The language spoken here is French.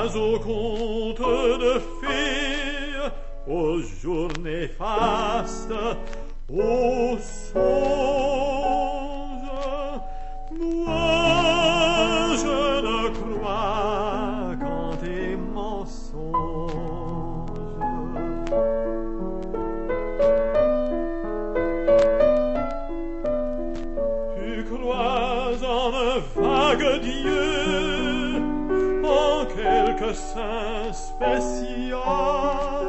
crois aux contes de fées, aux jours néfastes, aux songes. Moi, je ne crois qu'en tes mensonges. Tu crois en un vague Dieu, en quelque saint spécial,